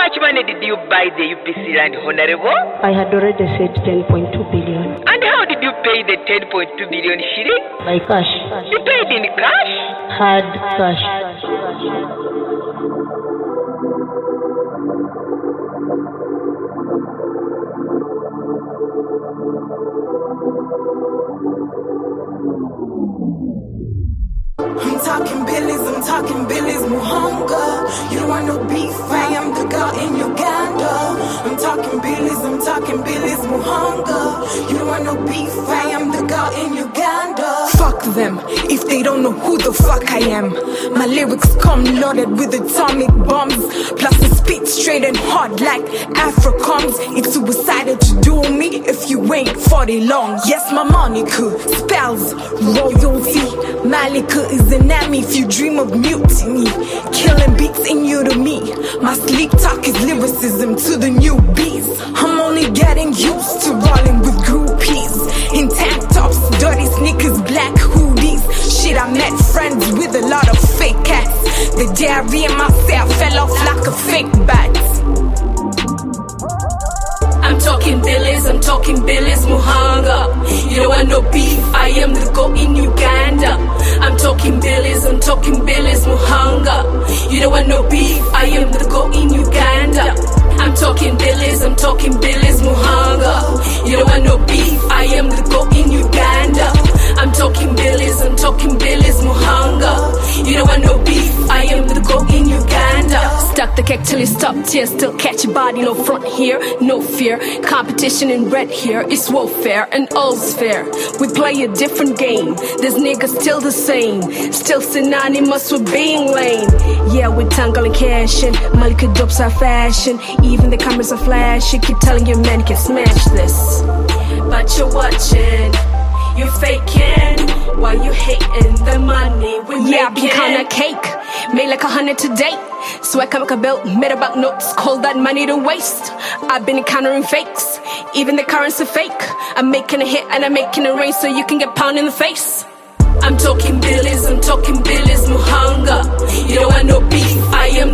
much money did you buy the UPC land, Honorable? I had already said 10.2 billion. And how did you pay the 10.2 billion shilling? By cash. You paid in cash? Hard cash. I'm talking billies, Muhanga. You don't want no beef, I am the girl in Uganda. I'm talking billies, Muhanga. You don't want no beef, I am the girl in Uganda. Fuck them, if they don't know who the fuck I am. My lyrics come loaded with atomic bombs. Plus I spit straight and hard like Africans. It's suicidal to do me if you ain't 40 long. Yes, my Monica spells royalty. Malika is an enemy if you dream of mutiny. Killing beats in you to me. My sleep talk is lyricism to the newbies. I'm only getting used to rolling with groupies. In tank tops, dirty sneakers, black hoodies. Shit, I met friends with a lot of fake cats. The diarrhea in my cell fell off like a fake bat. I'm talking billies, Muhanga. You don't want no beef, I am the go in Uganda. I'm talking billies, Muhanga. You don't want no beef, I am the go in Uganda. I'm talking billies, Muhanga. You don't want no beef, I am the go in Uganda. I'm talking billies, Muhanga. You don't want no beef, I am the go in Uganda. Stuck the cake till it stopped here, still catch your body, no front here, no fear. Competition in red here, it's warfare and all's fair. We play a different game, this nigga still the same. Still synonymous with being lame. Yeah, we're tangle and cashing, Malika dopes are fashion. Even the cameras are flashing, keep telling your man can smash this. But you're watching, you're faking, while you hating the money we making. Yeah, I be counting cake, made like 100 today. So I can make a bill, made about notes, call that money to waste. I've been encountering fakes, even the currency fake. I'm making a hit and I'm making a rain so you can get pounded in the face. I'm talking billies, Muhanga. You don't want no beef, I am